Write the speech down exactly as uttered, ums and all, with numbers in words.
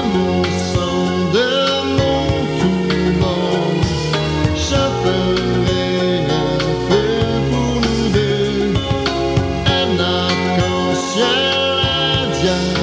innocent de mon tourment, je ferai un feu pour nous deux, un arc-en-ciel indien.